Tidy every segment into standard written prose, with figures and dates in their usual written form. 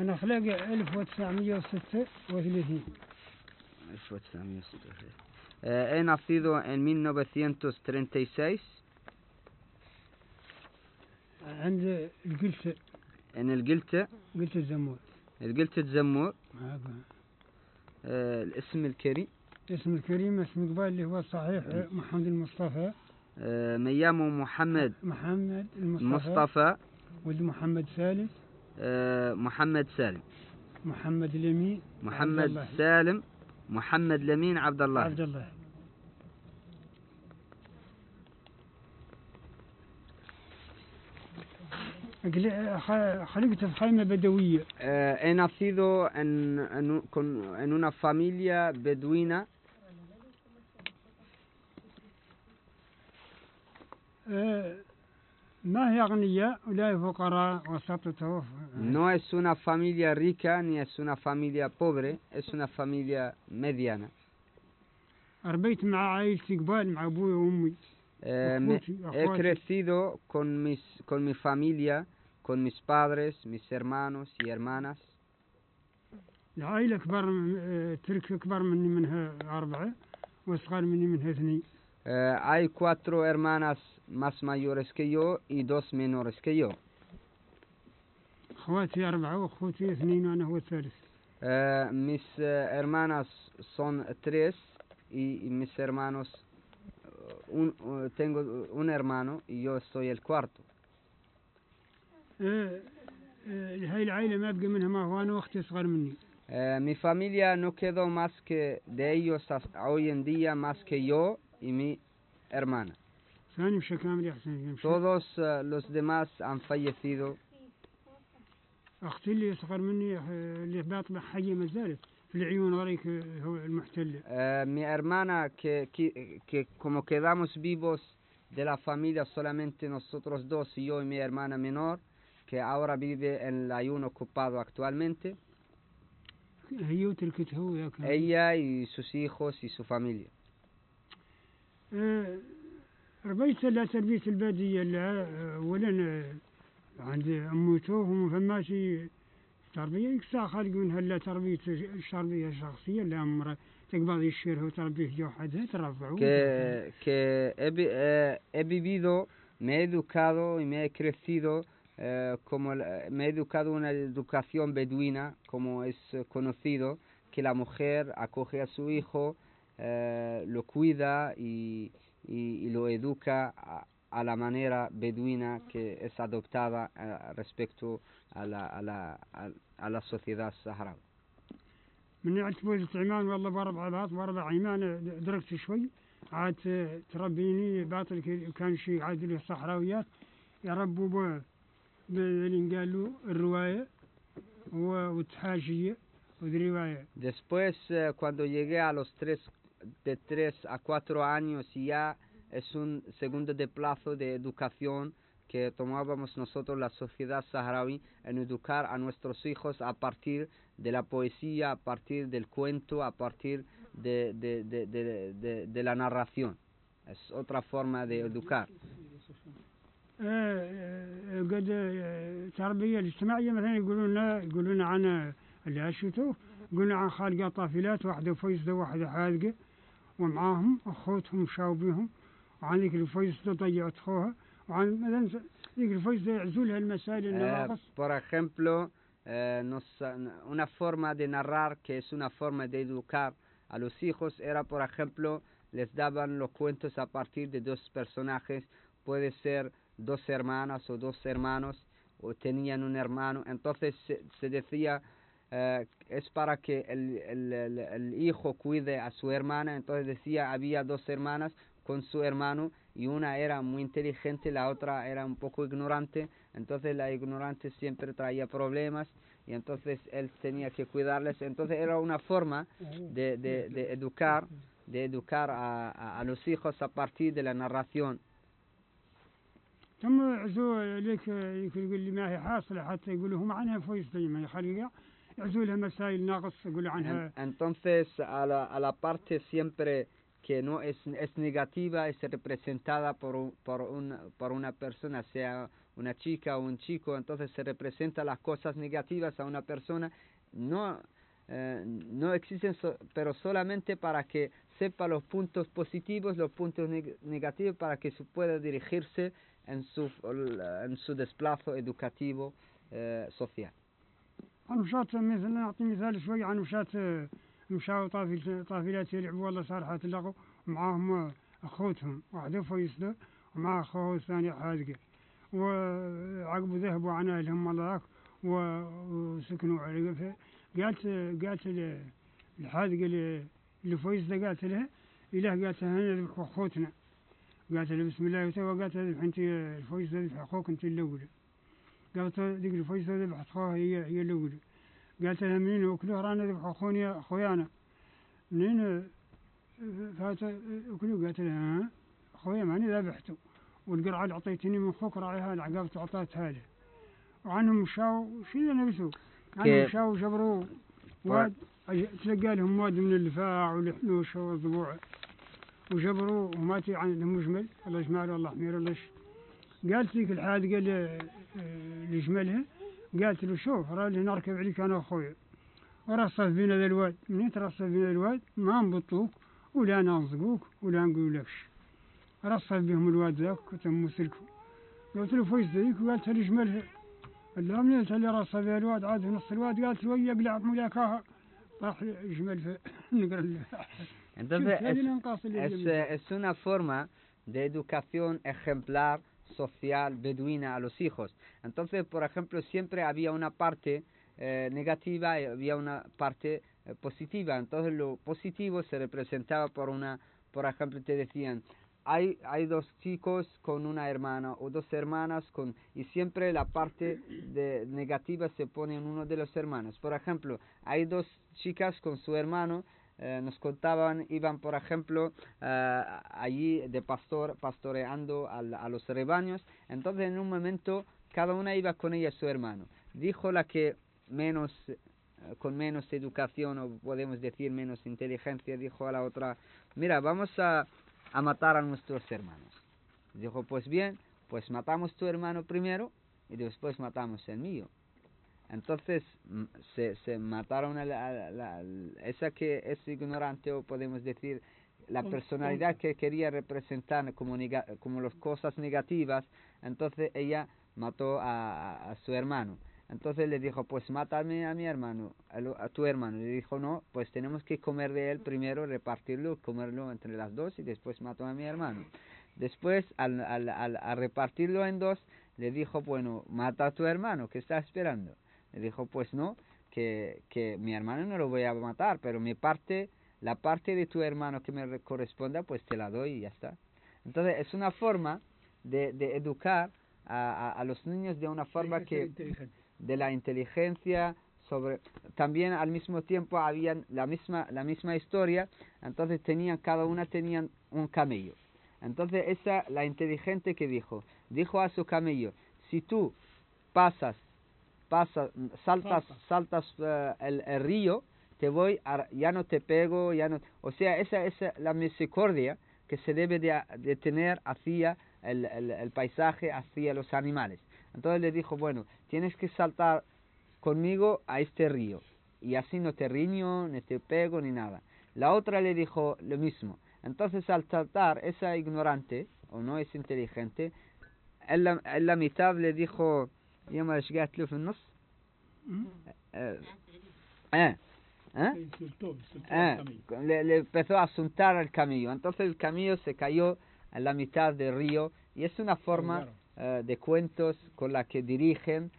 أنا خلق 1936. 1936. He nacido en 1936 عند القلت en el قلت الزمور. القلت الزمور. الاسم الكريم اسم الكريم اسم قبال اللي هو الصحيح محمد المصطفى. me llamo محمد المصطفى ولد محمد سالم. محمد سالم. محمد اليمين. محمد سالم. محمد لمين عبد الله. عبد الله. خلقت في خيمة بدوية. He nacido en una familia beduina. ما هي أغنياء ولا فقراء وسطة. No es una familia rica ni es una familia pobre, es una familia mediana. ربيت مع عائلتي قبال مع أبوي وأمي. He crecido con mi familia, con mis padres, mis hermanos y hermanas. العائلة كبار ترك كبار مني منها 4 وأصغر مني منها 2. Hay 4 hermanas más mayores que yo y 2 menores que yo. أخواتي 4 وأخوتي 2 وأنا هو الثالث. Mis hermanas son 3 y mis hermanos tengo un hermano y yo soy el cuarto. هاي العائلة ما بقى منها ما هو أنا وأختي أصغر مني. Mi familia no quedó más que de ellos hoy en día más que yo y mi hermana. Todos los demás han fallecido. أختي اللي أصغر مني اللي باطلة حية ما زالت في العيون غريك هو المحتل. Mi hermana que como quedamos vivos de la familia solamente nosotros 2 y yo y mi hermana menor que ahora vive en el ayuno ocupado actualmente. Ella y sus hijos y su familia. ربيت لا تربية البادية لا ولا عند أموتوهم فما شيء تربية يكسا خالق منها لا تربية التربية الشخصية لا أمر تقبض الشير وتربيه جوحدها ترفعه. Que he vivido, me he educado y me he crecido me he educado una educación beduina, como es conocido, que la mujer acoge a su hijo, lo cuida y lo educa a la manera beduina que es adoptada respecto a la sociedad saharaui. من اعتبرت عمان والله باربع عمان دركت شوي عاد تربيني باطل كان شيء عاد له الصحراويات يربوا باللي قالوا الرواية والتحاشية والرواية. Después cuando llegué a los de 3 a 4 años y ya es un segundo de plazo de educación que tomábamos nosotros la sociedad saharaui en educar a nuestros hijos a partir de la poesía, a partir del cuento, a partir de la narración. Es otra forma de educar. قد التربية الاجتماعية مثلا يقولون عن اللي أشوفه يقولون عن خالقة طافلات واحدة فيصدة واحدة حاذقة ومعاهم أخوتهم شاوبيهم وعن ذيك الفيصدة ضيعت أخوها وعن مثلا ذيك الفيصدة يعزولها المسائل النواقص. Por ejemplo, una forma de narrar que es una forma de educar a los hijos era, por ejemplo, les daban los cuentos a partir de 2 personajes, puede ser 2 hermanas o 2 hermanos, o tenían un hermano, entonces se decía es para que el hijo cuide a su hermana, entonces decía había 2 hermanas con su hermano y una era muy inteligente, la otra era un poco ignorante, entonces la ignorante siempre traía problemas y entonces él tenía que cuidarles, entonces era una forma de educar a los hijos a partir de la narración. ثم عزوا لك يقول لي ما هي حاصلة حتى يقولوا هم عنها فويس ما يخليها يعزوا لها مسائل ناقص يقولوا عنها. Entonces a la parte siempre que no es negativa es representada por una persona, sea una chica o un chico, entonces se representa las cosas negativas a una persona, no existen, pero solamente para que sepa los puntos positivos, los puntos negativos, para que se pueda dirigirse en su desplazo educativo social. أنا مشات مثلا نعطي مثال شوي عن مشاو طافلات يلعبوا والله صارحات اللغو معاهم أخوتهم واحد فيصله ومع أخوه الثاني حاذقه وعقبوا ذهبوا عن أهلهم الله ذاك وسكنوا على قالت الحاذقة اللي فيصله قالت لها إله قالت لها هنا ذبحوا أخوتنا قالت لها بسم الله وتوى قالت لها أنت الفيصله ذبح أخوك أنت الأولى قالت ذيك الفيصله ذبحت أخوها هي الأولى قالت لها منين وكلوه رانا ذبح أخويانا منين فات وكلوه قالت لها ها أخويا ماني ذبحته والقرعة اللي أعطيتني من أخوك راعيها العقاب أعطيتها له وعنهم مشاو شو اللي نبسوا عنهم مشاو جبروا واد تلقى لهم واد من اللفاع والحنوش والضبوع وجبروا وماتي عندهم مجمل الله يجمله والله حمير الله قالت ذيك الحادقة اللي جملها قالت له شوف راه اللي نركب عليك انا واخويا ورصف بينا ذا الواد منين ترصف بينا الواد ما نبطوك ولا ننصقوك ولا نقول لكش رصف بهم الواد ذاك وتم سلكوا قلت له فويس ذيك وقالت لي جملها لا منين اللي رصف بها الواد عاد في نص الواد قالت له ويا بلعب مولاكاها راح يجمل نقرا له. Entonces es una forma de educación ejemplar social beduina a los hijos. Entonces, por ejemplo, siempre había una parte negativa y había una parte positiva. Entonces, lo positivo se representaba por ejemplo, te decían, hay dos chicos con una hermana o dos hermanas y siempre la parte negativa se pone en uno de los hermanos. Por ejemplo, hay dos chicas con su hermano. Nos contaban, iban por ejemplo allí de pastoreando a los rebaños. Entonces en un momento cada una iba con ella su hermano. Dijo la que con menos educación, o podemos decir menos inteligencia, dijo a la otra, mira, vamos a matar a nuestros hermanos. Dijo, pues bien, pues matamos tu hermano primero y después matamos el mío. Entonces se mataron esa que es ignorante, o podemos decir la personalidad que quería representar como las cosas negativas. Entonces ella mató a su hermano. Entonces le dijo, pues mátame a mi hermano, a tu hermano. Le dijo, no, pues tenemos que comer de él primero, repartirlo, comerlo entre las dos y después mató a mi hermano. Después al repartirlo en dos, le dijo, bueno, mata a tu hermano, ¿qué está esperando? Le dijo, pues no, que mi hermano no lo voy a matar, pero la parte de tu hermano que me corresponda, pues te la doy y ya está. Entonces es una forma de educar a los niños de una forma de la inteligencia, también al mismo tiempo habían la misma historia. Entonces cada una tenía un camello. Entonces la inteligente que dijo a su camello, si tú saltas el río, ya no te pego, ya no. O sea, esa es la misericordia que se debe de tener hacia el paisaje, hacia los animales. Entonces le dijo, bueno, tienes que saltar conmigo a este río, y así no te riño, ni te pego, ni nada. La otra le dijo lo mismo. Entonces al saltar, esa ignorante, o no es inteligente, en la mitad le dijo, يوم رجعت له في النص le empezó a asuntar al camello. Entonces el camello se cayó en la mitad del río, y es una forma de cuentos con la que dirigen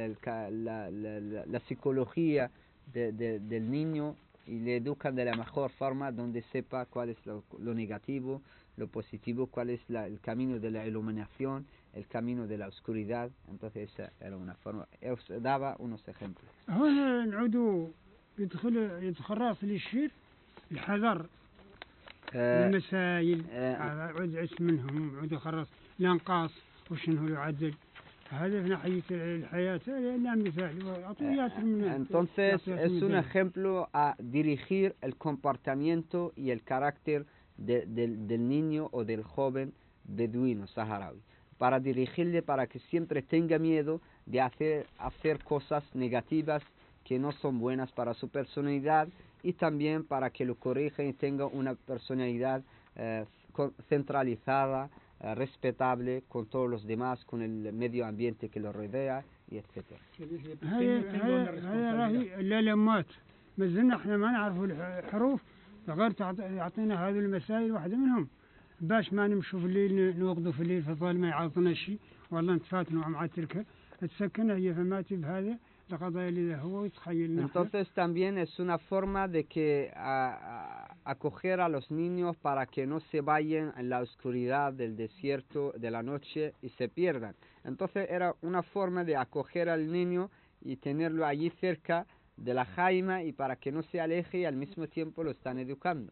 la psicología del niño y le educan de la mejor forma, donde sepa cuál es lo negativo, lo positivo, cuál es el camino de la iluminación, el camino de la oscuridad. Entonces esa era una forma, daba unos ejemplos. هنا نعودوا يدخل راس للشير الحذر المسائل عود عس منهم عود خرص الانقاص وشنو يعدل هذا في ناحية الحياة لا مثال. Entonces es un ejemplo a dirigir el comportamiento y el carácter del niño o del joven beduino saharaui. para dirigirle para que siempre tenga miedo de hacer cosas negativas que no son buenas para su personalidad, y también para que lo corrija y tenga una personalidad centralizada, respetable con todos los demás, con el medio ambiente que lo rodea, y etcétera. هذا راهي اللالمات ما زلنا احنا ما نعرف الحروف غير يعطينا هذه المسائل واحدة منهم باش ما نمشوا في الليل نوقدوا في الليل في الظلمة يعطونا شيء والله نتفاتنوا مع تلك تسكنها هي فماتي بهذا القضايا اللي هو يتخيلنا. Entonces también es una forma de que acoger a los niños para que no se vayan en la oscuridad del desierto de la noche y se pierdan. Entonces era una forma de acoger al niño y tenerlo allí cerca de la jaima, y para que no se aleje y al mismo tiempo lo están educando.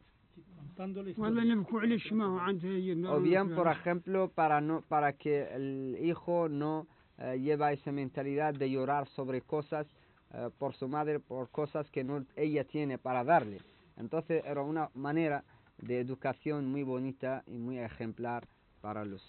O bien, por ejemplo, para que el hijo no lleva esa mentalidad de llorar sobre cosas por su madre, por cosas que no ella tiene para darle. Entonces era una manera de educación muy bonita y muy ejemplar para los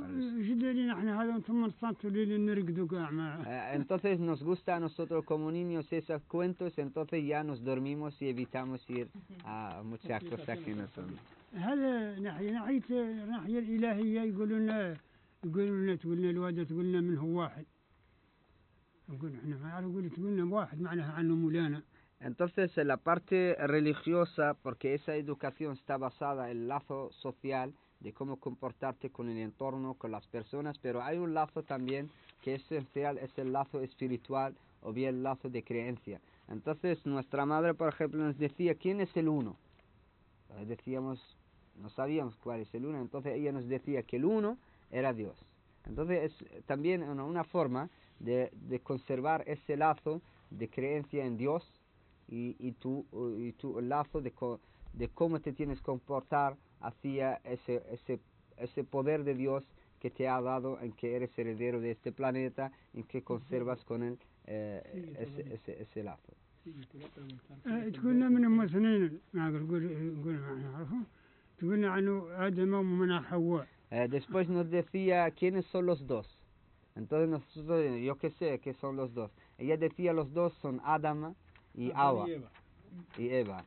entonces nos gusta a nosotros como niños esos cuentos, entonces ya nos dormimos y evitamos ir a muchas cosas que no son. هذا ناحية الإلهية يقولون تقولنا الوالدة تقولنا من هو واحد نقول احنا ما نعرف نقول تقولنا واحد معناها عنه مولانا. Entonces la parte religiosa, porque esa educación está basada en el lazo social de cómo comportarte con el entorno, con las personas, pero hay un lazo también que es esencial, es el lazo espiritual o bien el lazo de creencia. Entonces nuestra madre, por ejemplo, nos decía ¿quién es el uno? Decíamos, no sabíamos cuál es el uno, entonces ella nos decía que el uno era Dios. Entonces es también una forma de conservar ese lazo de creencia en Dios y tu lazo de cómo te tienes que comportar hacia ese poder de Dios que te ha dado, en que eres heredero de este planeta, en que conservas con él ese lazo. تقولنا منهم اثنين ما نقول ما نعرفهم تقولنا عنه آدم ومنها حواء. Después nos decía quiénes son los dos. Entonces nosotros, yo qué sé qué son los dos. Ella decía los dos son Adama y Hawa y Eva.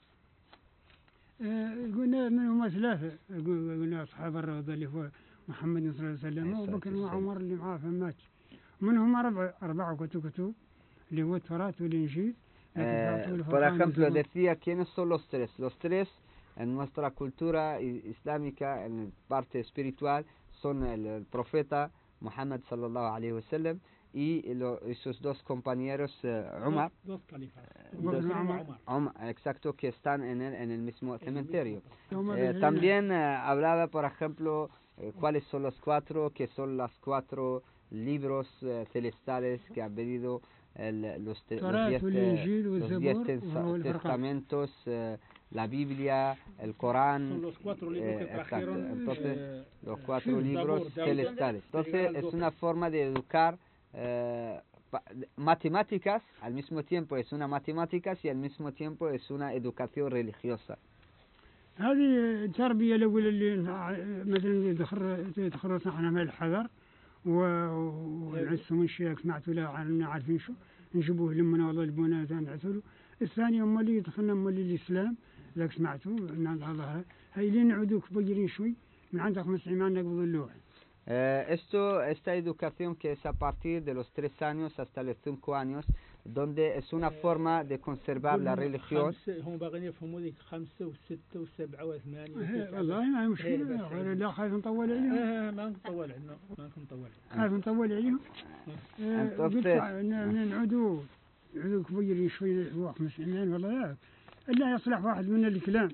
قلنا منهم ثلاثة قلنا أصحاب الروضة اللي هو محمد صلى الله عليه وسلم وبكر وعمر اللي معاه فمات منهم أربعة كتب اللي هو التوراة والإنجيل. Por ejemplo, decía quiénes son los tres. Los tres en nuestra cultura islámica, en la parte espiritual, son el profeta Muhammad sallallahu alaihi wasallam y sus dos compañeros Umar, exacto, que están en el mismo cementerio. También hablaba, por ejemplo, cuáles son los cuatro, que son los cuatro libros celestiales que han venido los 10 testamentos, la Biblia, el Corán. Son los cuatro libros que trajeron. Entonces, los cuatro libros celestiales. Entonces, es una forma de educar matemáticas, al mismo tiempo es una matemáticas y al mismo tiempo es una educación religiosa. هذه التربية الأولى اللي مثلا دخلت احنا من الحذر ونعسهم الشيخ سمعتوا له عارفين شو نجيبوه لمنا والله البنا نعسلوا. الثاني هم اللي دخلنا هم اللي الإسلام ذاك سمعتوا الله هاي اللي نعودوا كبيرين شوي من عندك مسلمان نقبض اللوح. Esta educación que es a partir de los 3 años hasta los 5 años, donde es una forma de conservar la religión. والله ما هي مشكلة غير لا خايف نطول عليهم. ما نطول عليهم خايف نطول عليهم. قلت نعودوا كبيرين شوي الواقع مسلمين والله إلا يصلح واحد من الكلام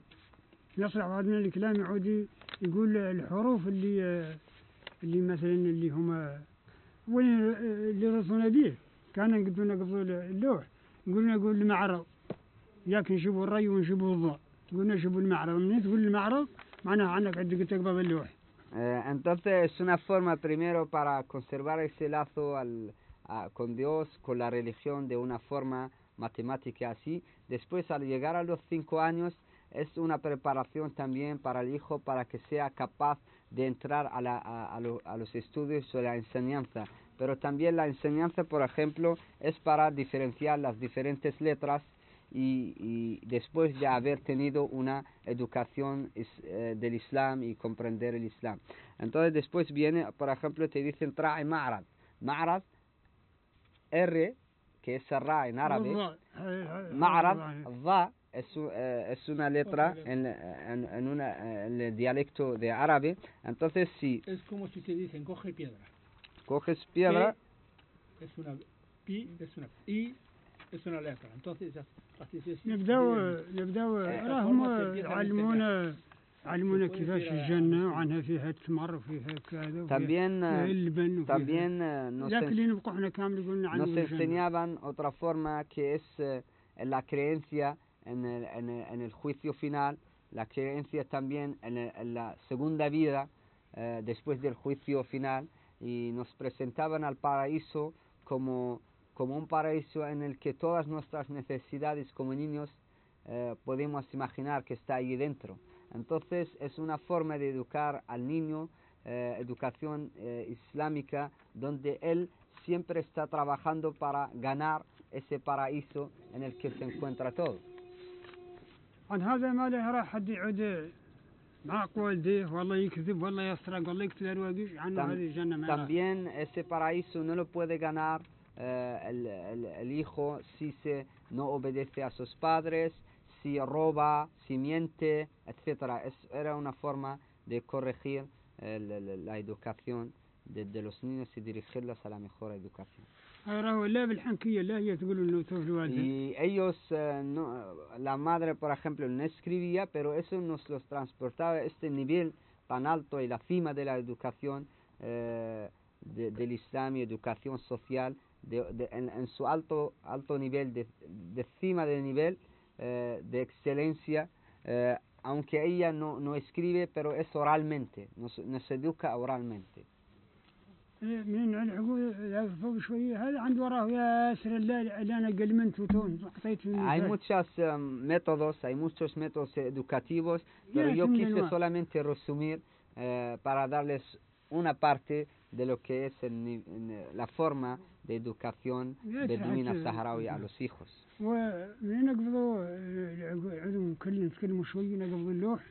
يعود يقول الحروف اللي مثلا اللي هما اللي رسونا به كان نقبضوا اللوح نقول المعرض ياك نجيبوا الري ونجيبوا الضوء قلنا نجيبوا المعرض منين تقول المعرض معناها عنك عندك تقبض اللوح. Entonces es una forma primero para conservar ese lazo con Dios, con la religión de una forma matemática así. Después al llegar a los 5 años es una preparación también para el hijo para que sea capaz de entrar a los estudios o la enseñanza. Pero también la enseñanza, por ejemplo, es para diferenciar las diferentes letras y después de haber tenido una educación del Islam y comprender el Islam. Entonces después viene, por ejemplo, te dicen trae ma'rad. Ma'rad, R, que es ra en árabe. Ma'rad, dha, es una letra en el dialecto de árabe. Entonces si Es como si te dicen, coge piedra. coges piedra, P es una pi, es una I, es una letra. Entonces, نبداو راهم علمونا كيفاش الجنة وعنها فيها التمر وفيها كذا también اللبن también لكن اللي نبقوا احنا كامل يقولنا عن nos enseñaban otra forma que es la creencia en el juicio final, la creencia también en la segunda vida después del juicio final, y nos presentaban al paraíso como un paraíso en el que todas nuestras necesidades como niños podemos imaginar que está ahí dentro. Entonces es una forma de educar al niño, educación islámica, donde él siempre está trabajando para ganar ese paraíso en el que se encuentra todo. عن هذا ما له راح حد يعود مع والديه والله يكذب والله يسرق والله يقتل الواقع عنه هذه الجنة ما También ese paraíso no lo puede ganar el hijo si no obedece a sus padres, si roba, si miente, etc. Era una forma de corregir la educación de los niños y dirigirlos a la mejor educación. Y ellos, la madre por ejemplo no escribía, pero eso nos los transportaba a este nivel tan alto y la cima de la educación del Islam y educación social, en su alto nivel, de cima del nivel de excelencia, aunque ella no escribe, pero es oralmente, nos educa oralmente. من العقول فوق شوية هذا عند وراه ياسر اللي أنا قلمنت وتون حطيت Hay muchos métodos educativos, pero yo quise solamente resumir para darles una parte de lo que es la forma de educación beduina saharaui a los hijos. ومن نقبضوا عندهم كل نتكلموا شوية نقبضوا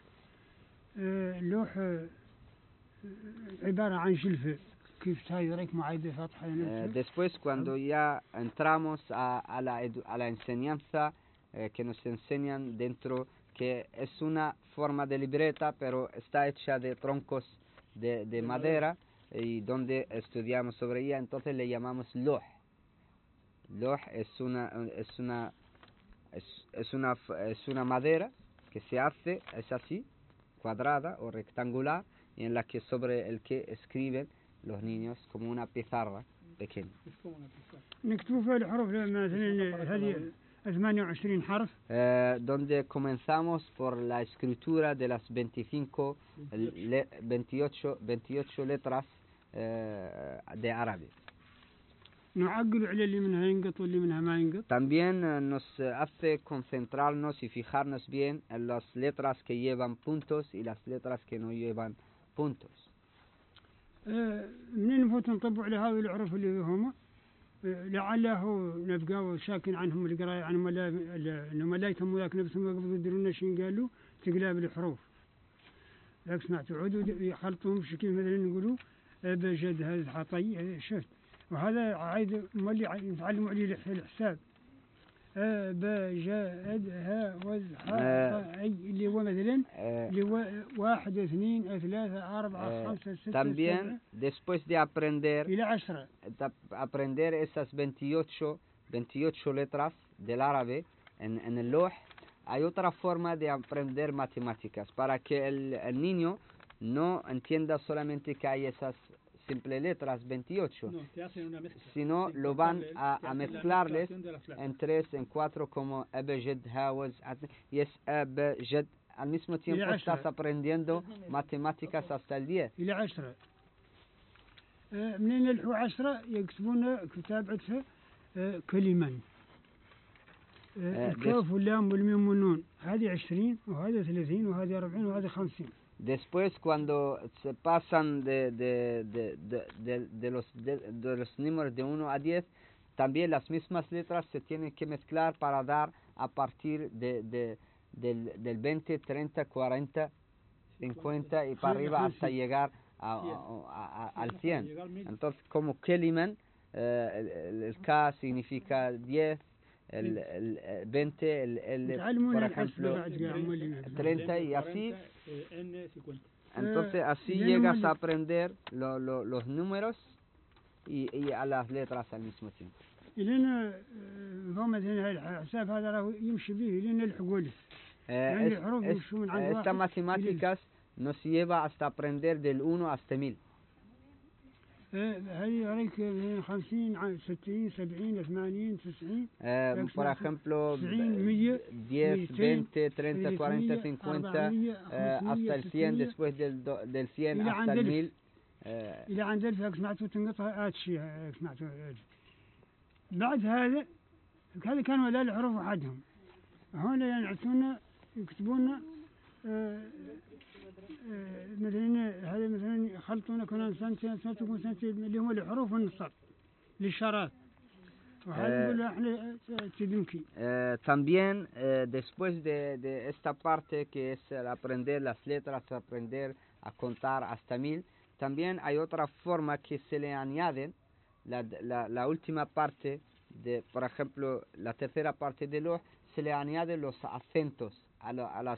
اللوح عبارة عن جلفة. Después, cuando ya entramos a la enseñanza que nos enseñan dentro, que es una forma de libreta, pero está hecha de troncos de madera, y donde estudiamos sobre ella, entonces le llamamos loh. Loh es una madera que se hace, es así, cuadrada o rectangular, y en la que sobre el que escriben los niños como una pizarra pequeña. نكتبوا فيها الحروف مثلا هذه 28 حرف. Donde comenzamos por la escritura de las 28 letras de árabe. نعقل على اللي منها ينقط واللي منها ما ينقط. También nos hace concentrarnos y fijarnos bien en las letras que llevan puntos y las letras que no llevan puntos. منين نفوت نطبق على هذه الحروف اللي هما لعله نبقى ساكن عنهم القراية عنهم انهم لا يتموا ذاك نفسهم يقبضوا يدرون شين قالوا تقلاب الحروف. لكن سمعت عودوا يخلطوهم بشكل مثلا يقولوا بجد هذا حطي شفت وهذا عايد مولي يتعلموا عليه الحساب بجد ها وزها اللي هو مثلا اللي هو 1 2 3 4 5 6 También después de aprender إلى 10 aprender esas 28 letras del árabe en el loh, hay otra forma de aprender matemáticas para que el niño no entienda solamente que hay esas simples letras 28, sino lo van a mezclarles en 3, en 4 como abjad, hawaz, y es abjad. Al mismo tiempo estás aprendiendo matemáticas hasta el 10. إلى 10 منين الحو 10 يكتبون كتابتها كلمة الكاف واللام والميم والنون هذه 20 وهذه 30 وهذه 40 وهذه 50. Después, cuando se pasan de los números de 1 a 10, también las mismas letras se tienen que mezclar para dar a partir del 20, 30, 40, 50 y para arriba hasta llegar al 100. Entonces, como Keliman, el K significa 10, el 20, el por ejemplo 30 y así. Entonces así llegas a aprender los números y a las letras al mismo tiempo. لأن مثلا الحساب هذا راه يمشي به لأن الحقول. Estas matemáticas nos lleva hasta aprender del 1 hasta 1000. هذه عليك 50 60 70 80 90. Por ejemplo 90 100 10, 20, 30, 40, 50 hasta el 100, después del 100 hasta el 1000. إلى عند 1000 سمعتوا تنقطع هذا الشيء سمعتوا. بعد هذا كانوا لا الحروف وحدهم. هنا ينعتون يكتبون مثلا هذا مثلا يخلطون كنا سنتين تكون سنتين اللي هم الحروف والنصب للشرات. وهذا يقول احنا تدمكي. También después de esta parte que es el aprender las letras, aprender a contar hasta 1000, también hay otra forma que se le añaden la última parte de, por ejemplo, la tercera parte de lo se le añaden los acentos a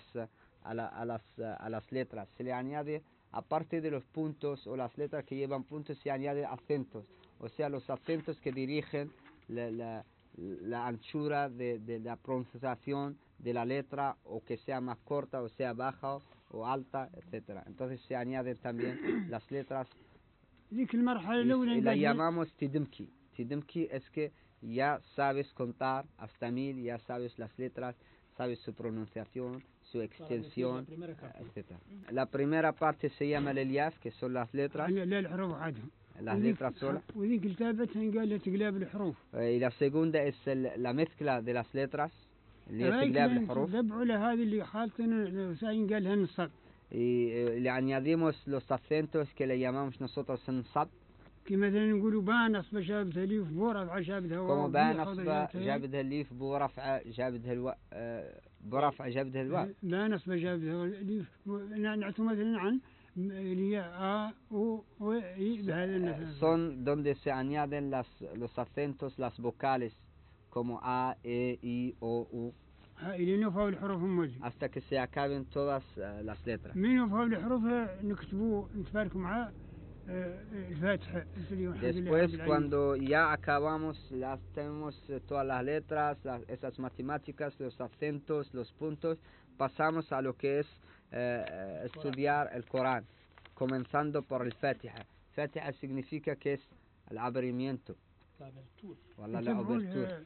las letras. Se le añade, aparte de los puntos o las letras que llevan puntos, se añade acentos. O sea, los acentos que dirigen la anchura de la pronunciación de la letra, o que sea más corta, o sea baja o alta, etcétera. Entonces se añaden también las letras y la llamamos tidimki. Tidimki es que ya sabes contar hasta 1000, ya sabes las letras, sabes su pronunciación, su extensión, etcétera. La primera parte se llama el eliaf, que son las letras. Las letras solas. Y la segunda es la mezcla de las letras. Y le añadimos los acentos que le llamamos nosotros nsab. كي مثلا نقولوا بانص جابتها اليف برفعة جابتها واو. كما بانص جابتها اليف برفعة جابتها الواو. برفعة جابتها الواو. بانص جابتها اليف. نعطوا مثلا عن اللي a o y بهذا المثل. Son donde se añaden los acentos, las vocales como a, e, i, o, u. Hasta que se acaben todas las letras. من فوق الحروف نكتبوا نتباركوا معاه. Después, cuando ya acabamos, tenemos todas las letras, esas matemáticas, los acentos, los puntos, pasamos a lo que es estudiar el Corán, comenzando por el Fatiha. Fatiha significa que es el abrimiento. La abertura.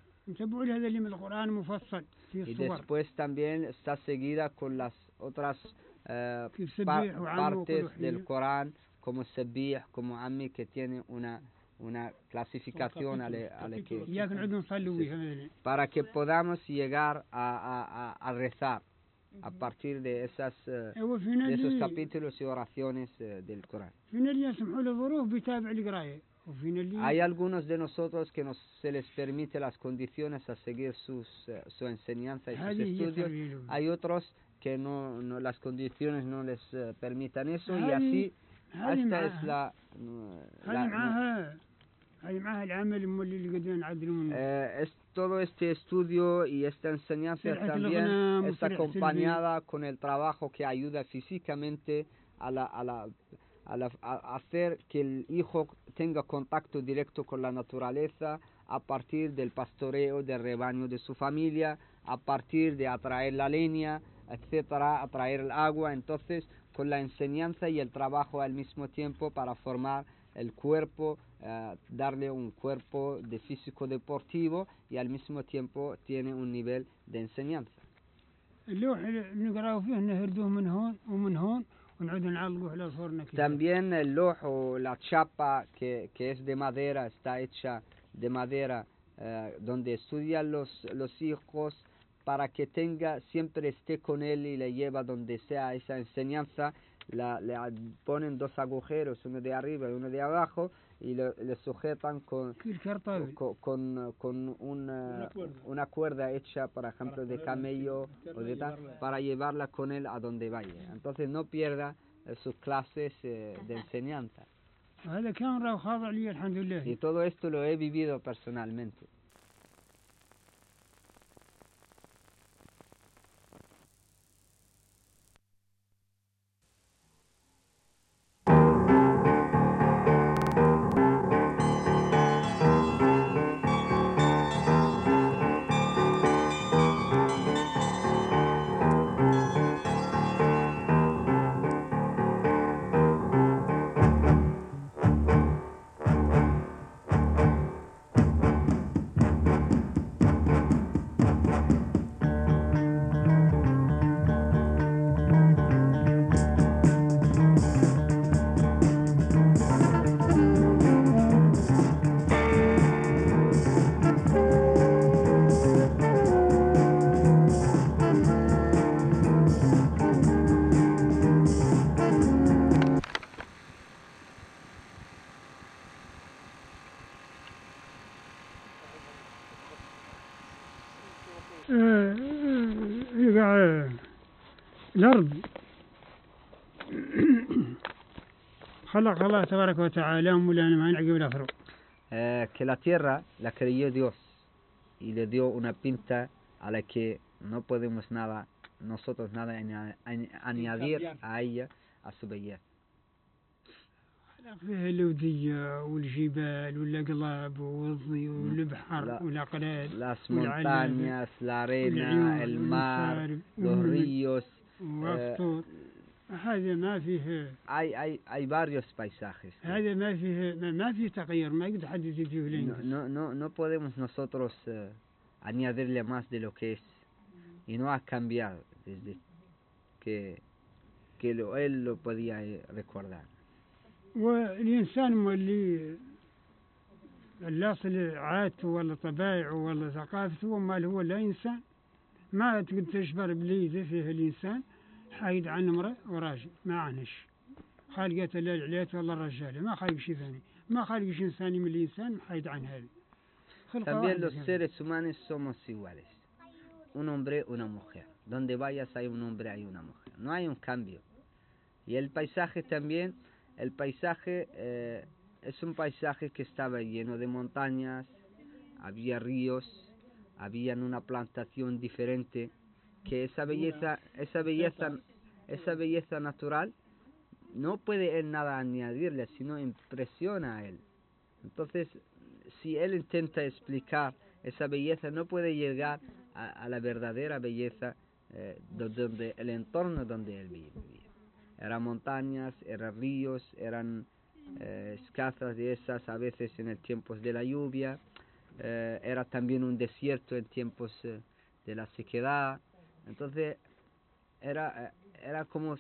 Y después también está seguida con las otras partes del Corán, como Sabih, como Ammi, que tiene una clasificación para que podamos llegar a rezar a partir de esos capítulos y oraciones del Corán. Hay algunos de nosotros que se les permite las condiciones a seguir su enseñanza y sus estudios. Hay otros que no las condiciones no les permitan eso, y así esta es es todo este estudio y esta enseñanza también está acompañada con el trabajo que ayuda físicamente a hacer que el hijo tenga contacto directo con la naturaleza, a partir del pastoreo del rebaño de su familia, a partir de atraer la leña, etcétera, atraer el agua. Entonces, con la enseñanza y el trabajo al mismo tiempo para formar el cuerpo, darle un cuerpo de físico deportivo, y al mismo tiempo tiene un nivel de enseñanza. También el loj o la chapa que es de madera, está hecha de madera donde estudian los hijos, para que siempre esté con él y le lleva donde sea esa enseñanza. Le ponen 2 agujeros, uno de arriba y uno de abajo, y le sujetan con una cuerda hecha, por ejemplo, de camello o de tal, para llevarla con él a donde vaya. Entonces no pierda sus clases de enseñanza. هذا كان راه خاضع لي الحمد Y لله. todo esto lo he vivido personalmente. يقع الأرض خلق الله تبارك وتعالى مولانا ما نعقب الأفرو. Que la tierra la creyó Dios y le dio una pinta a la que no podemos nosotros añadir a ella, a su belleza. خلق فيها الأودية والجبال والأقلاب والبحر والأقلال las montañas, la arena, el mar, los ríos. والأفطور. هذا ما فيه Hay varios paisajes. هذا ما فيه تغيير ما يقدر حد يجيه لنا. No podemos nosotros añadirle más de lo que es, y no ha cambiado desde que él lo podía recordar. والإنسان مولي الأصل عادته ولا طبائعه ولا ثقافته وما هو لا إنسان ما تقدر تجبر بليده فيه الإنسان حايد عن امرأة وراجل ما عنش خالقة الليل عليت والله الرجال ما خالق شيء ثاني ما خالق شيء ثاني من الإنسان حايد عن هذا. También los seres humanos somos iguales, un hombre, una mujer. Donde vayas hay un hombre, hay una mujer. No hay un cambio. Y el paisaje también, el paisaje es un paisaje que estaba lleno de montañas, había ríos, había una plantación diferente, que esa belleza natural no puede él nada añadirle, sino impresiona a él. Entonces, si él intenta explicar esa belleza, no puede llegar a la verdadera belleza donde el entorno donde él vivía. Eran montañas, eran ríos, eran escasas de esas a veces en el tiempos de la lluvia, era también un desierto en tiempos de la sequedad. Entonces era como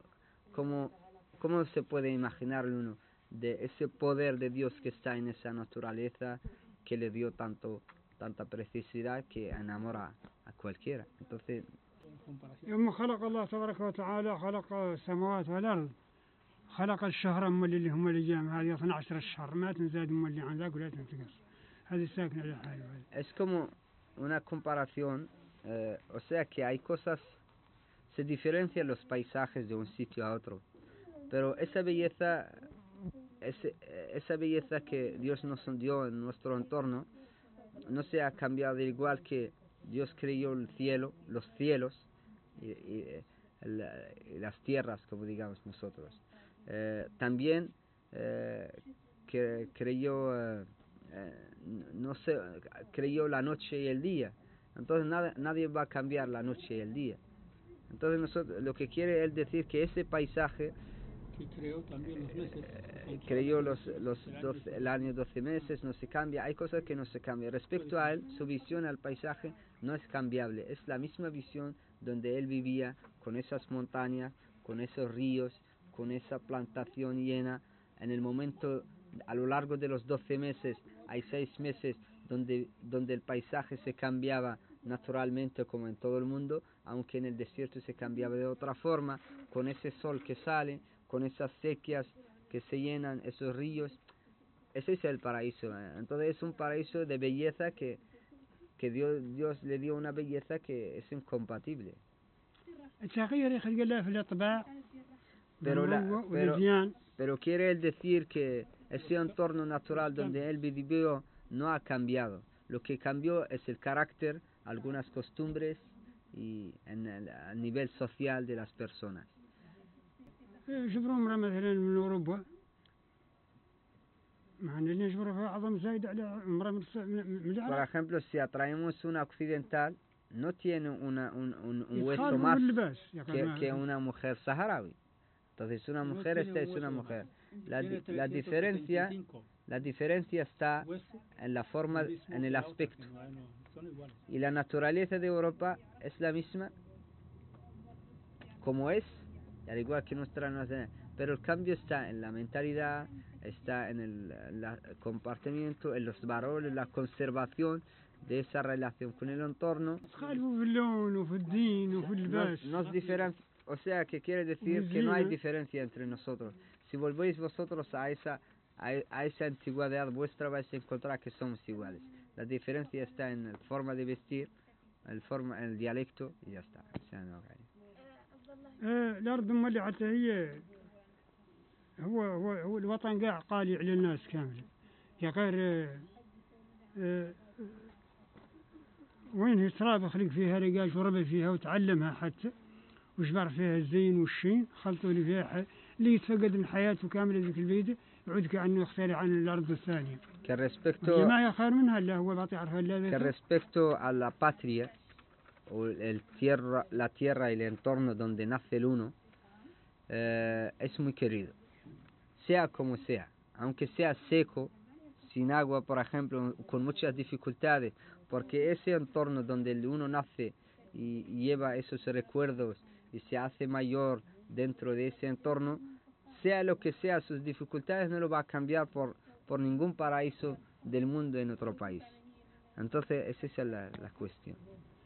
se puede imaginar uno de ese poder de Dios que está en esa naturaleza, que le dio tanta preciosidad que enamora a cualquiera. Entonces يوم خلق الله تبارك وتعالى خلق السماوات والأرض خلق الشهر اللي هم الأيام هذه 12 الشهر ما تنزاد اللي عن ذاك ولا تنتقص هذه ساكنة على حاله. Es como una comparación, o sea que hay cosas, se diferencian los paisajes de un sitio a otro, pero esa belleza que Dios nos dio en nuestro entorno no se ha cambiado, igual que Dios creó el cielo, los cielos y las tierras, como digamos nosotros. También que creyó la noche y el día. Entonces nadie va a cambiar la noche y el día. Entonces nosotros, lo que quiere él decir que ese paisaje que creó también los meses. Creyó el año 12 meses, no se cambia, hay cosas que no se cambian. Respecto a él, su visión al paisaje no es cambiable, es la misma visión donde él vivía, con esas montañas, con esos ríos, con esa plantación llena. En el momento, a lo largo de los 12 meses, hay 6 meses donde el paisaje se cambiaba naturalmente como en todo el mundo, aunque en el desierto se cambiaba de otra forma, con ese sol que sale, con esas sequías que se llenan, esos ríos. Ese es el paraíso. Entonces es un paraíso de belleza que Dios le dio una belleza que es incompatible. التغيير يخلق الله في الإطباع Pero, والمروة والديان. pero quiere él decir que ese entorno natural donde él vivió no ha cambiado. Lo que cambió es el carácter, algunas costumbres y a nivel social de las personas. شوفوا مرة مثلا من أوروبا مع أن اللي نشوفوا فيها أعظم زايد على مرة من Por العراق ejemplo, si atraemos una occidental, no tiene un hueso يتخالفوا más باللباس que una mujer saharaui. Entonces una mujer, esta es una mujer. La diferencia está en la forma, en el aspecto. Y la naturaleza de Europa es la misma, como es, al igual que nuestra naturaleza. Pero el cambio está en la mentalidad, está en el comportamiento, en los valores, la conservación de esa relación con el entorno. يتخالفوا في اللون وفي الدين وفي اللباس. O sea, que quiere decir que no hay diferencia entre nosotros. Si volvéis vosotros a esa antigüedad vuestra, vais a encontrar que somos iguales. La diferencia está en la forma de vestir, en el dialecto, y ya está. O sea, no hay. الأرض مولعة هي هو الوطن قاع قالي على الناس كاملة يا غير وين هي تراب خلق فيها رقاش وربى فيها وتعلمها حتى وجبر فيها الزين والشين خلطوا لي فيها اللي يتفقد من حياته كاملة ذيك البيدة يعود كأنه يختلف عن الأرض الثانية. ما خير منها إلا هو بعطي عرفها إلا que respecto a la patria o la tierra y el entorno donde nace el uno, es muy querido, sea como sea, aunque sea seco, sin agua, por ejemplo, con muchas dificultades, porque ese entorno donde el uno nace y lleva esos recuerdos y se hace mayor dentro de ese entorno, sea lo que sea, sus dificultades no lo va a cambiar por ningún paraíso del mundo en otro país. Entonces esa es la cuestión.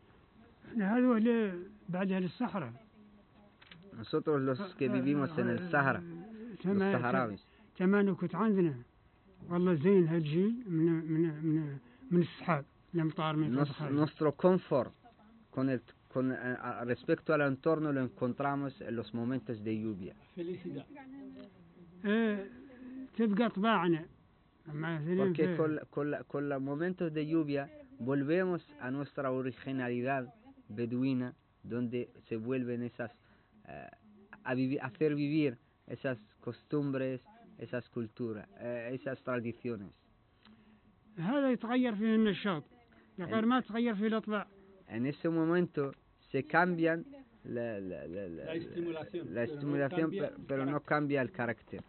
Nosotros los que vivimos en el Sahara, los saharauis, تمانكت عندنا والله زين هالجيل من السحاب الأمطار من nuestro confort respecto al entorno lo encontramos en los momentos de lluvia. Felicidad. تبقى طباعنا porque con los momentos de lluvia volvemos a nuestra originalidad beduina, donde se vuelven esas hacer vivir esas costumbres, esas culturas, esas tradiciones. هذا يتغير فيه النشاط غير ما تغير فيه الأطباع. En ese momento se cambian la estimulación, pero no cambia el carácter.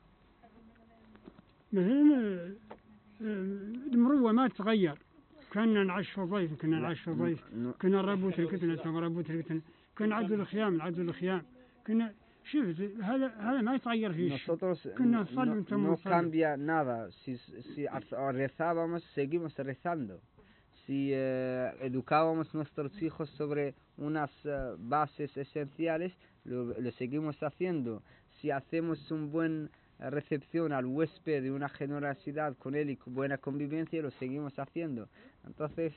مثلا المروة ما تتغير. كنا نعيش في ضيف كنا نربوت الكتنة كنا نعدوا الخيام كنا شفت هذا ما يتغير فيه. Nosotros no cambia nada. Si rezábamos, seguimos rezando. Si educábamos a nuestros hijos sobre unas bases esenciales, lo seguimos haciendo. Si hacemos un buen recepción al huésped de una generosidad con él y buena convivencia, lo seguimos haciendo. Entonces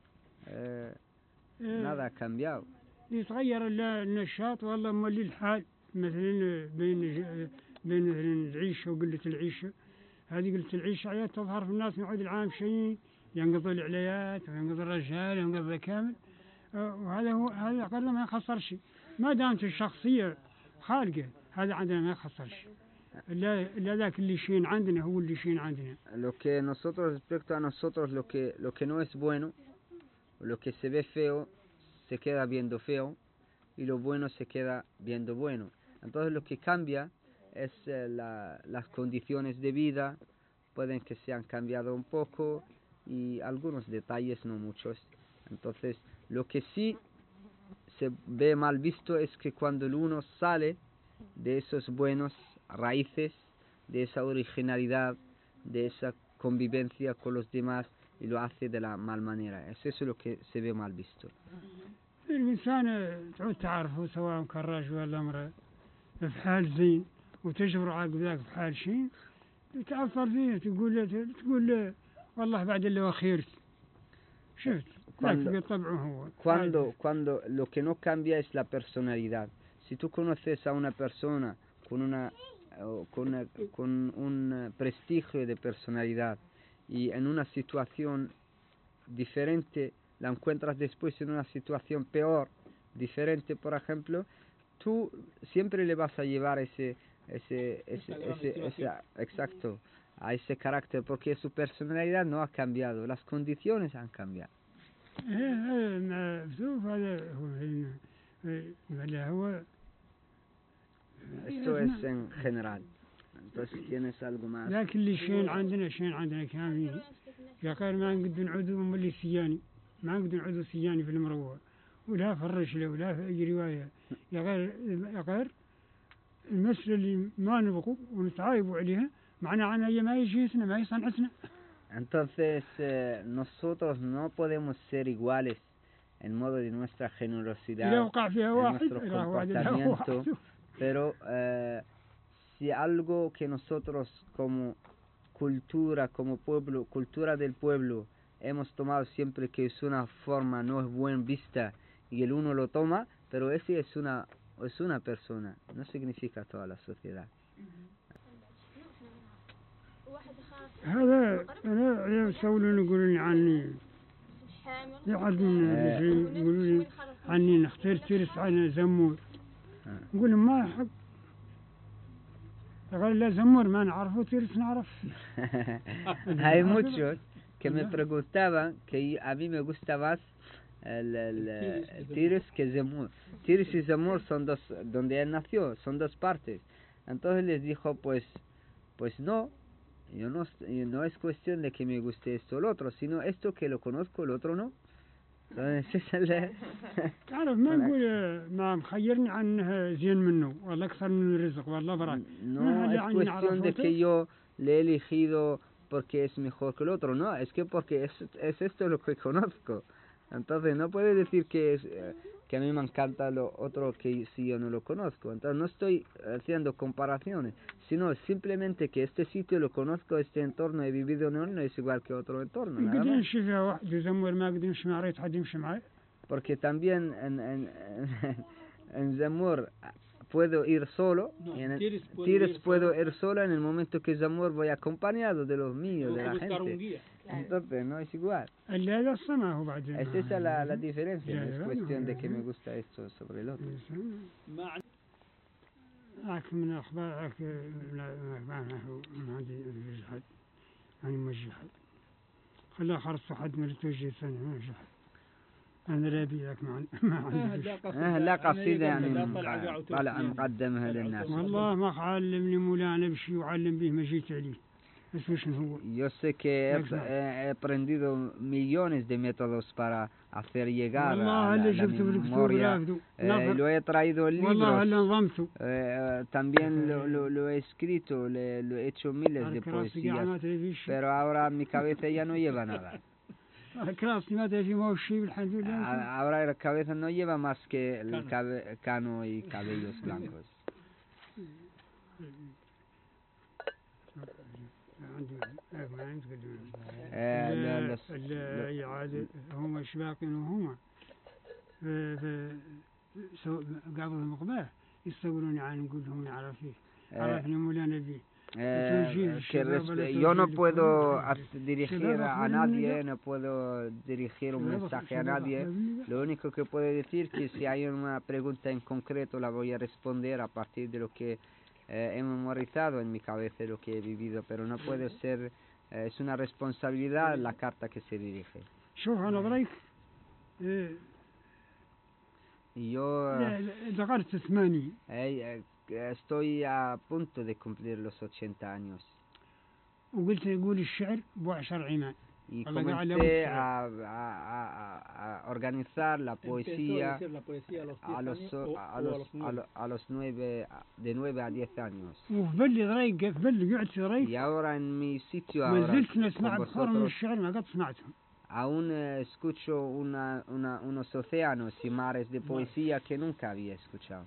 nada ha cambiado. يتغير النشاط والله مولي الحال مثلا بين مثلا العيشة وقلة العيشة. هذه قلة العيشة عيات تظهر في الناس من عود العام شيء ينقضي العليات وينقضي الرجال وينقضي كامل. هذا قال ما يخسر شيء ما دامت الشخصية خالقة. هذا عندنا ما يخسر شيء إلا ذاك اللي شين عندنا هو اللي شين عندنا. Lo que nosotros, respecto a nosotros, lo que no es bueno, lo que se ve feo se queda viendo feo y lo bueno se queda viendo bueno. Entonces lo que cambia es las condiciones de vida, pueden que se han cambiado un poco y algunos detalles, no muchos. Entonces lo que sí se ve mal visto es que cuando el uno sale de esos buenos raíces, de esa originalidad, de esa convivencia con los demás, y lo hace de la mal manera. Eso es lo que se ve mal visto. الإنسان تعود تعرفه سواء كان راجل ولا امرأة في حال زين وتجبر عقب ذاك في حال شين تأثر فيه تقول له والله بعد اللي خيرت شفت ذاك بطبعه هو. Cuando lo que no cambia es la personalidad. Si tú conoces a una persona con un prestigio de personalidad y en una situación diferente la encuentras después en una situación peor, diferente, por ejemplo, tú siempre le vas a llevar exacto, a ese carácter, porque su personalidad no ha cambiado, las condiciones han cambiado. Esto es en general. Entonces tienes algo más. لكن اللي شين عندنا كاملين يا غير ما نقدر نعودوا من اللي سياني ما نقدر نعودوا سياني في المروه ولا في الرجله ولا في اي روايه يا غير المسألة اللي ما نبغوا ونتعايبوا عليها معناها هي ما يجيتنا ما يصنعتنا. Entonces nosotros no podemos ser iguales en modo de nuestra generosidad, en nuestro comportamiento, pero si algo que nosotros como cultura, como pueblo, cultura del pueblo, hemos tomado siempre que es una forma no es buen vista y el uno lo toma, pero ese es una persona, no significa toda la sociedad. هذا أنا يسولون يقولون عني يقعد من يقولون عني نختار ترس على زمور نقول ما حق قال لا زمور ما نعرفه ترس نعرف. Hay muchos que me preguntaban que a mí me gusta más el Tiris que Zemur. Tiris y Zemur son dos, donde él nació, son dos partes. Entonces les dijo, pues no, no es cuestión de que me guste esto o lo otro, sino esto que lo conozco, el otro no. Entonces تعرف ما نقول ما مخيرني عنه زين منه ولا أكثر من الرزق ولا براك. No es cuestión de que yo le he elegido porque es mejor que el otro, no, es que porque es esto lo que conozco. Entonces no puede decir que a mí me encanta lo otro que si yo no lo conozco. Entonces no estoy haciendo comparaciones, sino simplemente que este sitio lo conozco, este entorno he vivido en él, no es igual que otro entorno. Nada más. Porque también en Zamor puedo ir solo, y en Tiris puedo ir solo, en el momento que Zamor voy acompañado de los míos, de la gente. Entonces no es igual. Es esa la diferencia, no es cuestión de que me gusta esto sobre el otro. من أخبارك ما عندي الجحد أنا مجحد خلا خرص حد من توجيه ثاني ما جحد أنا لا بيك ما عندي لا قصيدة يعني طالع مقدمها للناس. والله ما علمني مولانا بشي وعلم به ما جيت عليه. Yo sé que he aprendido millones de métodos para hacer llegar a la memoria. Lo he traído en libros. También lo he escrito, lo he hecho miles de poesías. Pero ahora mi cabeza ya no lleva nada. Ahora la cabeza no lleva más que el cano y cabellos blancos. هم شباقين وهم قبل مقباه يستقولون عن نقول لهم عرفيه عرفني مولانا بيه. Yo no puedo dirigir a nadie, no puedo dirigir un mensaje a nadie. Lo único que puedo decir es que si hay una pregunta en concreto la voy a responder a partir de lo que he memorizado en mi cabeza, lo que he vivido, pero no puede ser, es una responsabilidad la carta que se dirige. Y yo estoy a punto de cumplir los 80 años. y Allah ja'ala comencé muslimin. a organizar la Empezó a poesía decir la poesía a los 10 a los, años o a a los, los a 9. los, a los 9, de 9 a 10 años. وفي بلي ضريق في بلي قعدت Y ضريق ahora en mi sitio, ما ahora زلت con نسمع بحور من vosotros, الشعر ما قد سمعتهم. aún escucho unos océanos y mares de poesía que nunca había escuchado.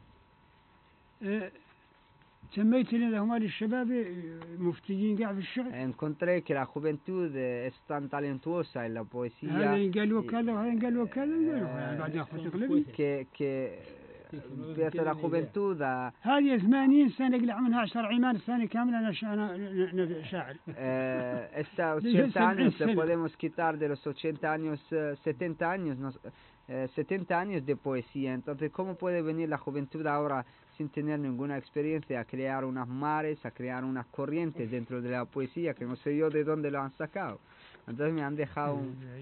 سميت لنا هم للشباب مفتيين قاعد في الشعر. Encontré que la juventud es tan talentuosa en la poesía هذا قالوا كذا وهذا قالوا كذا بعد ياخذ تقلبي. que empieza la juventud a هذه 80 سنة يقلع منها 10 عمان الثاني كامل أنا شاعر. esta 80 años le podemos quitar de los 80 años 70 años 70 años de poesía. Entonces, ¿cómo puede venir la juventud ahora sin tener ninguna experiencia a crear unas mares, a crear unas corrientes dentro de la poesía que no sé yo de dónde lo han sacado? Entonces me han dejado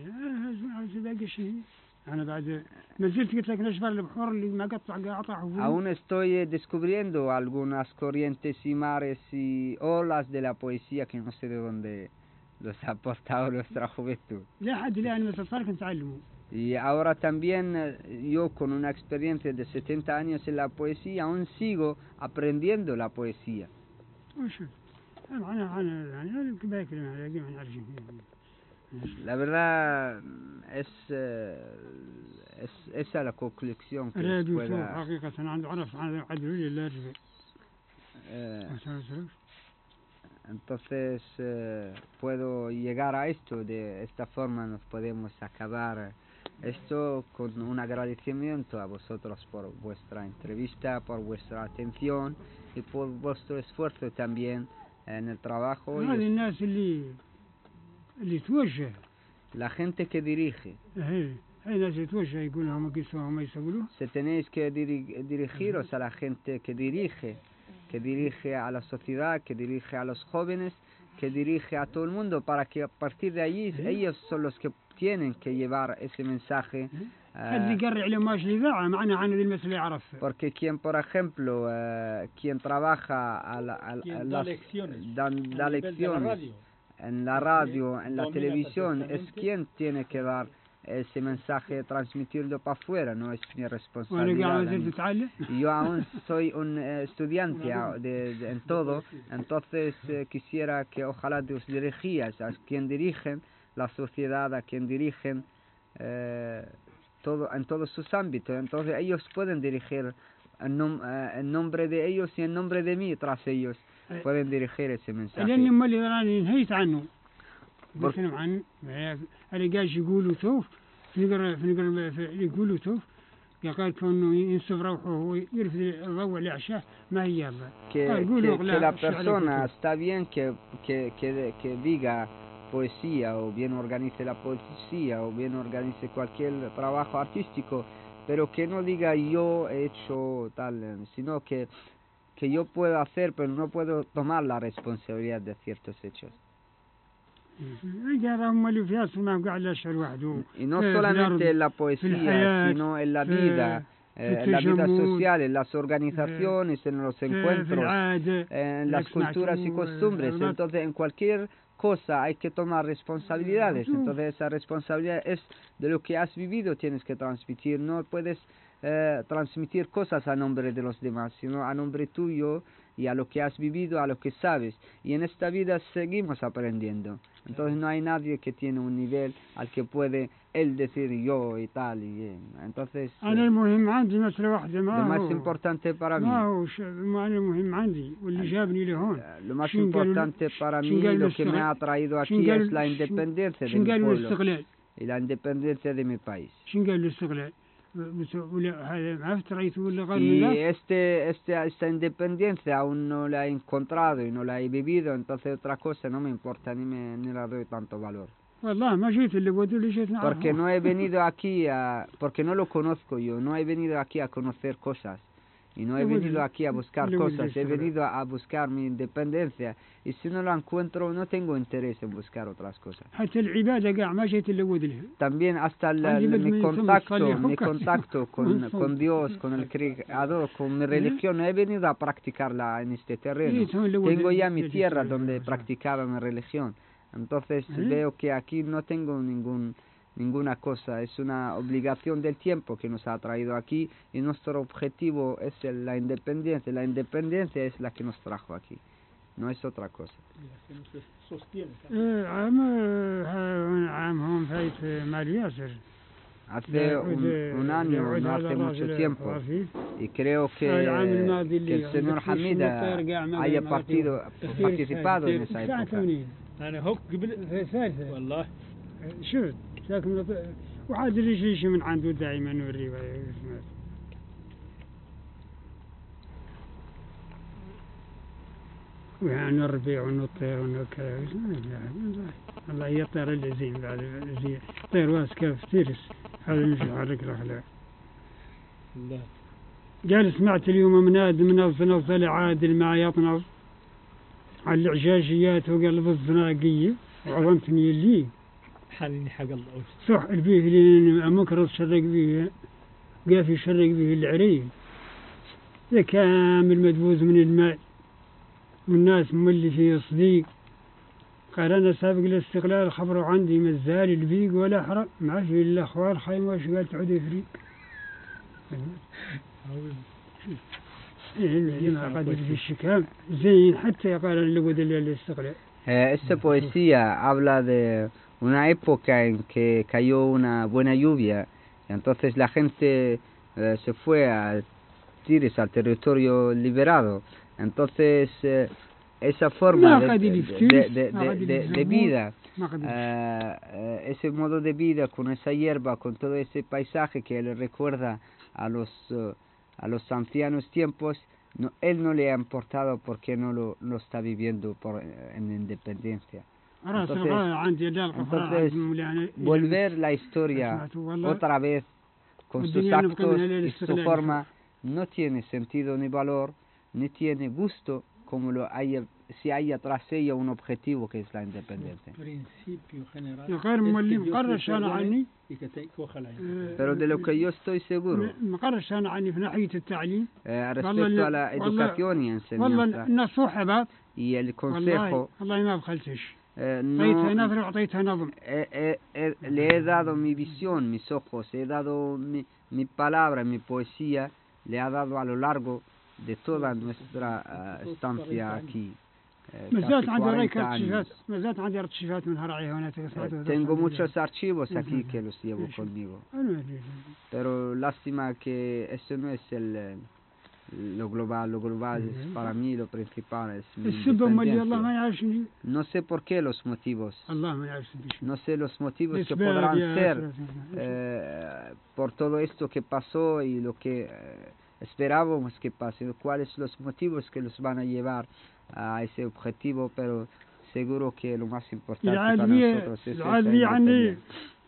أنا بعد ما زلت قلت لك نشبر البحور اللي ما قطع aún estoy descubriendo algunas corrientes y mares y olas de la poesía que no sé de dónde los ha aportado nuestra juventud. لا حد الآن مثل صار كنت أعلمه. Y ahora también yo con una experiencia de 70 años en la poesía aún sigo aprendiendo la poesía. وش أنا يعني باكر ما ألاقي ما نعرف. La verdad es esa la conclusión que راديو pueda, حقيقة عنده عرف عن عدل لا رجع. entonces puedo llegar a esto, de esta forma nos podemos acabar esto con un agradecimiento a vosotros por vuestra entrevista, por vuestra atención y por vuestro esfuerzo también en el trabajo. هذه الناس اللي توجه. La gente que dirige. هاي ناس يتوجه يقولوا هم قيسوا هم يسولوا. Se tenéis que dirigiros a la gente que dirige a la sociedad, que dirige a los jóvenes, que dirige a todo el mundo, para que a partir de allí ellos son los que tienen que llevar ese mensaje. اللي يقرع على ماش الإذاعة معنا عن ذي المسألة يعرف. Porque quien, por ejemplo, quien trabaja da lecciones, da lecciones en la radio, en la televisión, es quien tiene que dar ese mensaje, transmitirlo para afuera, no es mi responsabilidad. Y yo aún soy un estudiante en todo, entonces quisiera que ojalá Dios dirigías a quien dirigen la sociedad, a quien dirigen todo en todos sus ámbitos. Entonces ellos pueden dirigir en nombre de ellos y en nombre de mí, tras ellos pueden dirigir ese mensaje. لأني ما اللي راني نهيت عنه بتكلم عن اللي قاعد يقولوا توف نقدر يقولوا توف قال كونه ينسف روحه ويرفض الضوء اللي عشاه ما هي que la persona está bien que diga poesía o bien organice la poesía o bien organice cualquier trabajo artístico, pero que no diga yo he hecho tal, sino que yo puedo hacer, pero no puedo tomar la responsabilidad de ciertos hechos. Y no solamente en la poesía, sino en la vida social, en las organizaciones, en los encuentros, en las culturas y costumbres. Entonces, en cualquier cosa hay que tomar responsabilidades. Entonces, esa responsabilidad es de lo que has vivido, tienes que transmitir. No puedes transmitir cosas a nombre de los demás, sino a nombre tuyo y a lo que has vivido, a lo que sabes. Y en esta vida seguimos aprendiendo. Entonces no hay nadie que tiene un nivel al que puede él decir yo y tal. Entonces lo más importante para mí, lo más importante para mí, lo que me ha traído aquí es la independencia de mi pueblo y la independencia de mi país. Y esta independencia aún no la he encontrado y no la he vivido, entonces otra cosa no me importa ni la doy tanto valor. Porque no he venido aquí porque no lo conozco yo, no he venido aquí a conocer cosas. Y no he venido aquí a buscar cosas, he venido a buscar mi independencia. Y si no la encuentro, no tengo interés en buscar otras cosas. También hasta mi contacto con Dios, con el Creador, con mi religión, no he venido a practicarla en este terreno. Tengo ya mi tierra donde practicaba mi religión. Entonces veo que aquí no tengo ninguna cosa, es una obligación del tiempo que nos ha traído aquí y nuestro objetivo es la independencia es la que nos trajo aquí, no es otra cosa. عام هم فايت مال ياسر. Hace un año, no hace mucho tiempo, y creo que el señor Hamida haya participado en esa época. أنا هوك قبل ثالثة والله شفت لكن وعاد لي شيء من عنده دائما نوري ويعني الربيع ونطير ونكذا الله يطير الزين بعد الزين طير واسكاف تيرس هذا مش يحرك الأخلاق. الله قال سمعت اليوم مناض عادل ما يطنض على العجاجيات وقلب الزناقية وعظمتني اللي حاليني حق الله صح البيه اللي مكر شرق بيه قاف يشرق بيه العري ذا كامل مدبوز من الماء والناس مولي فيه صديق قال أنا سابق الاستقلال خبروا عندي مزال البيق ولا حرق ما في إلا أخوال خايم واش قال تعود يفريق لما قدر في الشكام زين حتى قال اللي قد الاستقلال. Esta poesía habla de una época en que cayó una buena lluvia, entonces la gente se fue a Tiris, al territorio liberado. Entonces esa forma de vida, ese modo de vida con esa hierba, con todo ese paisaje que le recuerda a los ancianos tiempos, él no le ha importado porque no lo está viviendo en independencia. Entonces volver la historia otra vez con sus actos y su forma no tiene sentido ni valor, ni tiene gusto como si hay tras ella un objetivo que es la independencia. Pero de lo que yo estoy seguro, respecto a la educación y enseñanza y el consejo, le he dado mi visión, mis ojos, he dado mi palabra, mi poesía, le ha dado a lo largo de toda nuestra estancia aquí. Tengo muchos archivos aquí que los llevo conmigo, pero lástima que eso no es lo global es para mí lo principal, es mi independencia. No sé por qué los motivos, no sé los motivos que podrán ser por todo esto que pasó y lo que esperábamos que pase, cuáles los motivos que los van a llevar a ese objetivo, pero seguro que lo más importante para nosotros es esa independencia.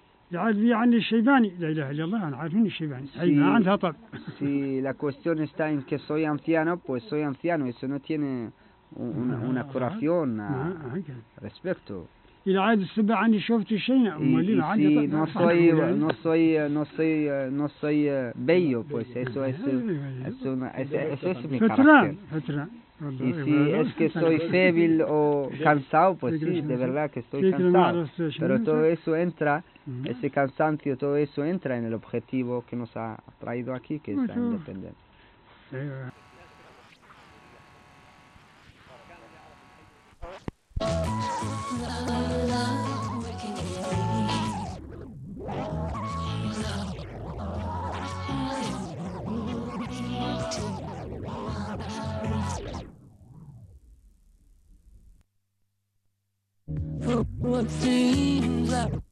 Si la cuestión está en que soy anciano, pues soy anciano, eso no tiene una curación respecto. Y si no soy bello, pues eso es mi carácter. Y si es que soy débil o cansado, pues sí, de verdad que estoy cansado. Pero todo eso entra, ese cansancio, todo eso entra en el objetivo que nos ha traído aquí, que es la independencia. What seems like